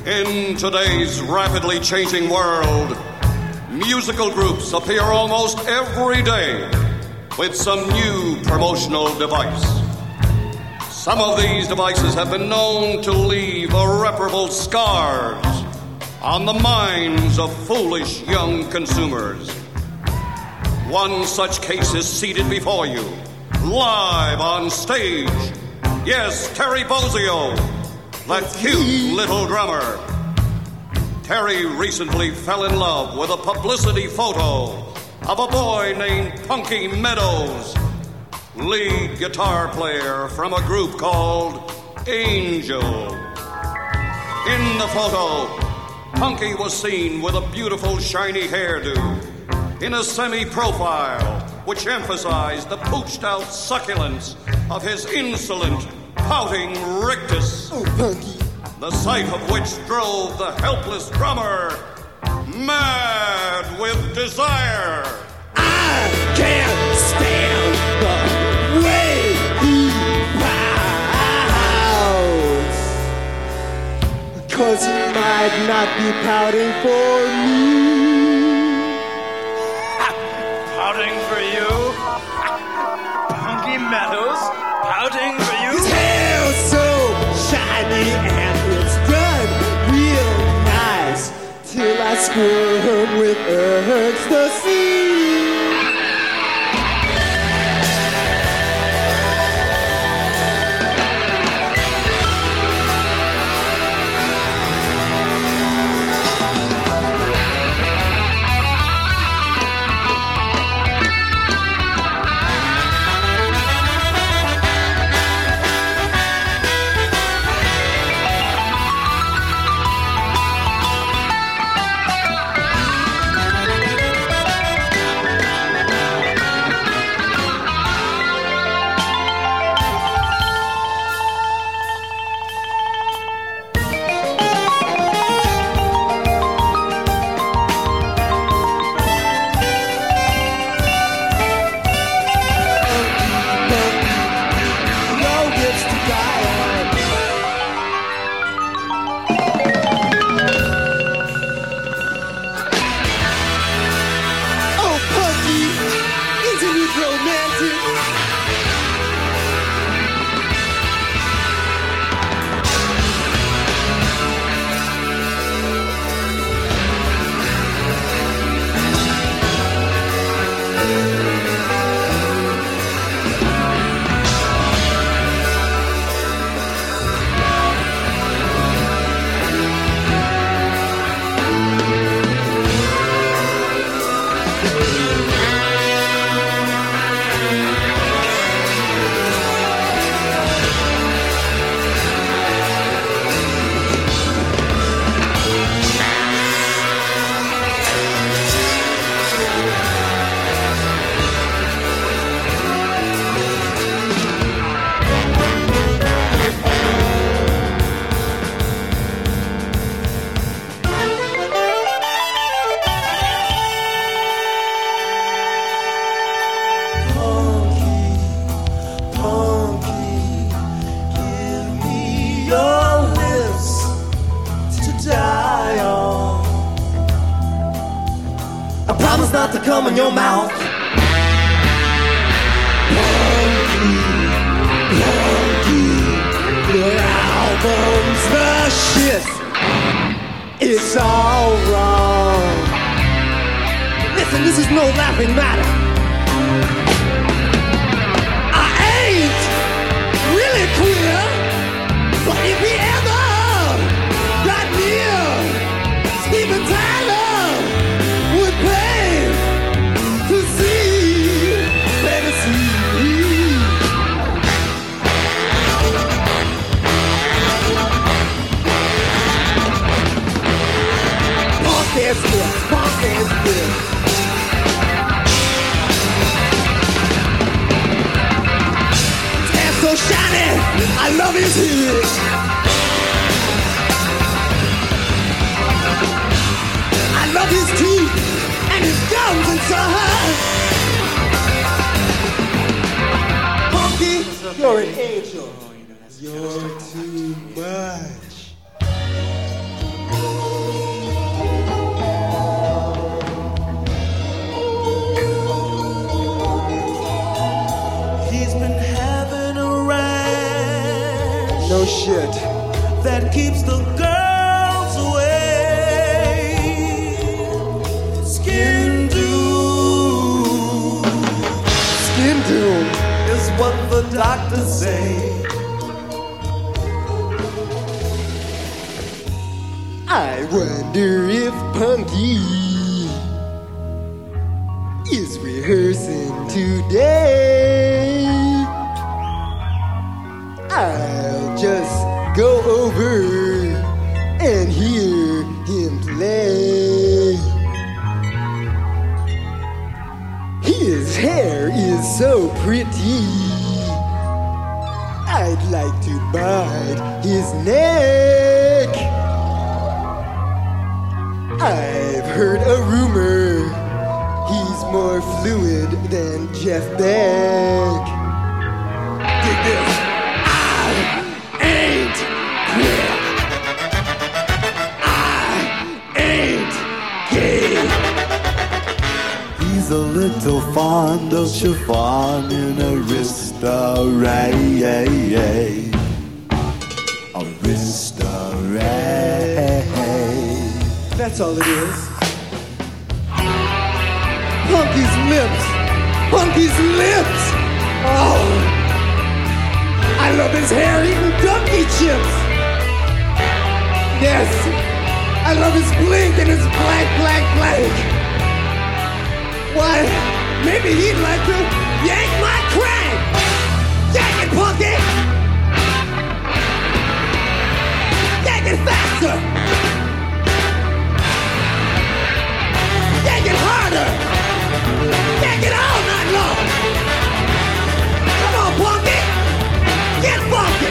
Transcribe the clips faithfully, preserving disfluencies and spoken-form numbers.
In today's rapidly changing world, musical groups appear almost every day with some new promotional device. Some of these devices have been known to leave irreparable scars on the minds of foolish young consumers. One such case is seated before you, live on stage. Yes, Terry Bozzio, that cute little drummer. Terry recently fell in love with a publicity photo of a boy named Punky Meadows, lead guitar player from a group called Angel. In the photo, Punky was seen with a beautiful shiny hairdo in a semi-profile which emphasized the pooched-out succulence of his insolent, pouting rictus. Oh, Punky. The sight of which drove the helpless drummer mad with desire. I can't stand the way he pouts, 'cause he might not be pouting for me. Pouting for you? Punky Meadows? Pouting for you? His hair's so shiny and it's done real nice till I squirm with ecstasy. Not to come in your mouth. Punky, Punky, your album's the shit. It's all wrong. Listen, this is no laughing matter. I ain't really queer, but if he ever got near Steven Tyler would pay. Punk is good, punk is good. His hair's so shiny, I love his head. I love his teeth and his gums inside. Punky, you're an angel. You're too much. No shit. That keeps the girls away. Skin doom. Skin doom is what the doctors say. I wonder if Punky is rehearsing today. I'll just go over and hear him play. His hair is so pretty, I'd like to bite his neck. I've heard a rumor he's more fluid than Jeff Beck. Dig this. I ain't queer. I ain't gay. He's a little fond of chiffon in a restaurant. A restaurant. That's all it is. Punky's lips. Punky's lips. Oh, I love his hair eating donkey chips. Yes, I love his blink and his black, black, black. Why, maybe he'd like to yank my crank. Yank it, Punky. Yank it faster. Yank it harder! Yank it all night long! Come on, Punky! Get funky!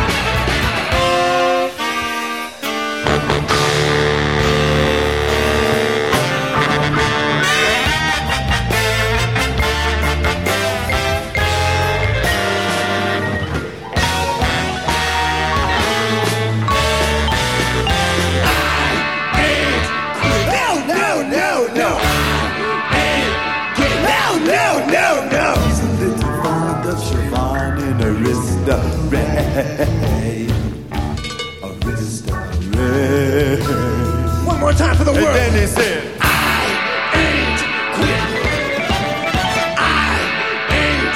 One more time for the world. And then he said, I ain't quit. I ain't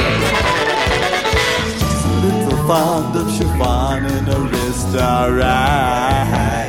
gay. She's a little fond of chiffon in a restaurant.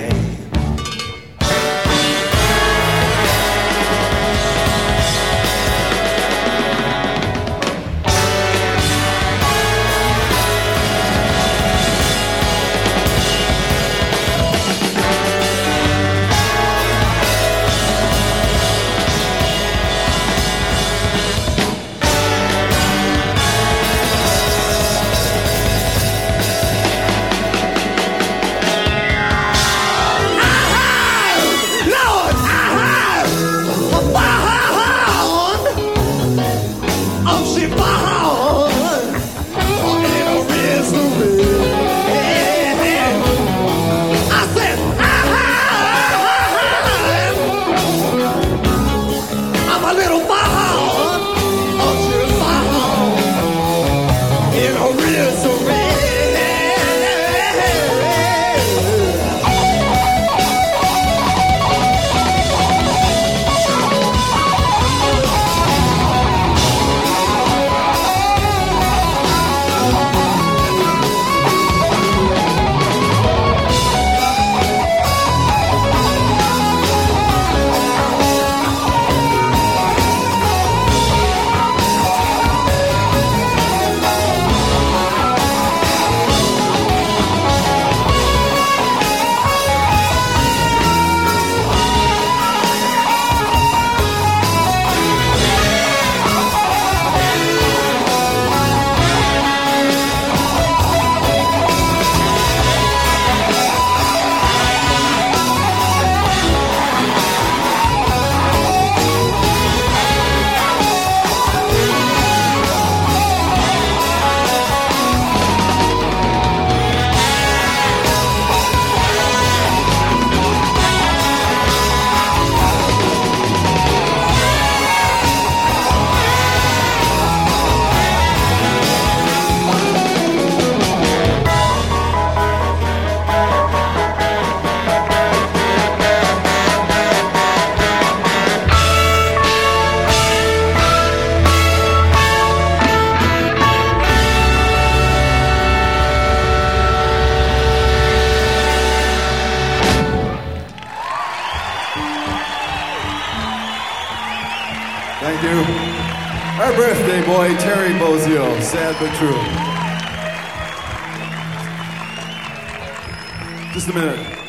Thank you. Our birthday boy, Terry Bozzio. Sad but true. Just a minute.